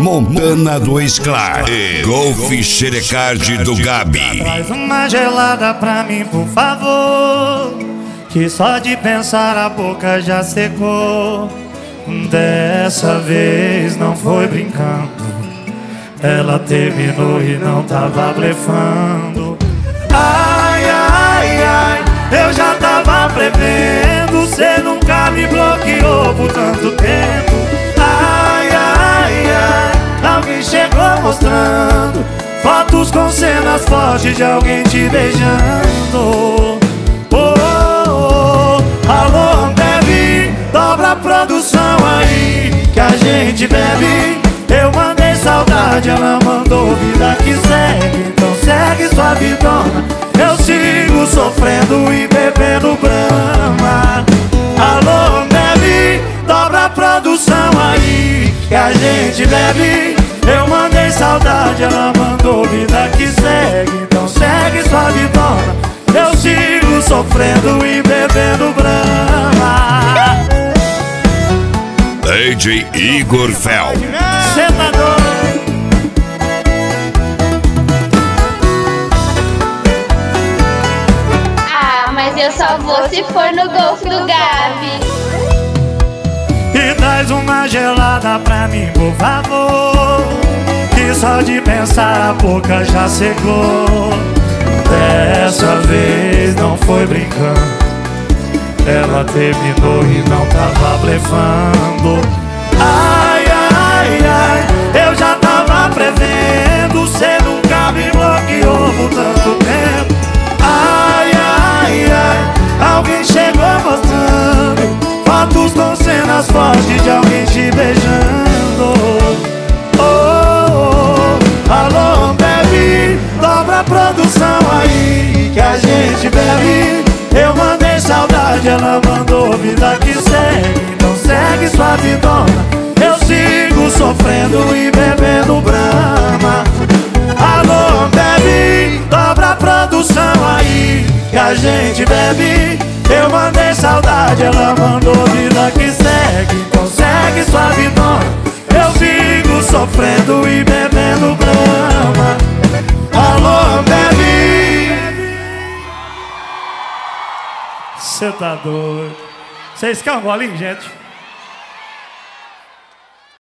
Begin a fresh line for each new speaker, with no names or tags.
Montana do Sklar e Golf Xerecard do Gabi.
Traz uma gelada pra mim, por favor, que só de pensar a boca já secou. Dessa vez não foi brincando, ela terminou e não tava blefando. Ai, ai, ai, eu já tava prevendo, cê nunca me bloqueou por tanto tempo. Ai, ai, ai, alguém chegou mostrando fotos com cenas fortes de alguém te beijando. Oh, oh, oh, alô, Ambev, dobra a produção aí que a gente bebe. Eu mandei saudade, ela mandou vida que segue. Então segue sua vidona, eu sigo sofrendo e bebendo Brahma. Alô, Ambev, dobra a produção aí que a gente bebe. Eu mandei saudade, ela mandou vida que segue. Então segue sua vidona, eu sigo sofrendo e bebendo Brahma.
DJ Igor Fel.
Cê tá doido?
Ah, mas eu só vou se for no Golf do Gabi.
E traz uma gelada pra mim, por favor, que só de pensar a boca já secou. Dessa vez não foi brincando, ela terminou e não tava blefando. Ai, ai, ai, eu já tava prevendo, cê nunca me bloqueou por tanto tempo. Ai, ai, ai, alguém chegou mostrando fotos com cenas fortes de alguém te beijando. Oh, oh, oh, alô, Ambev, dobra a produção aí que a gente bebe. Eu mandei saudade, ela mandou vida que segue. Então segue sua vidona, eu sigo sofrendo e bebendo Brahma. Alô, Ambev, dobra a produção aí que a gente bebe. Eu mandei saudade, ela mandou vida que segue. Então segue sua vidona, eu sigo sofrendo e bebendo Brahma. Alô, Ambev. Cê tá doido? Vocês querem um golinho, gente?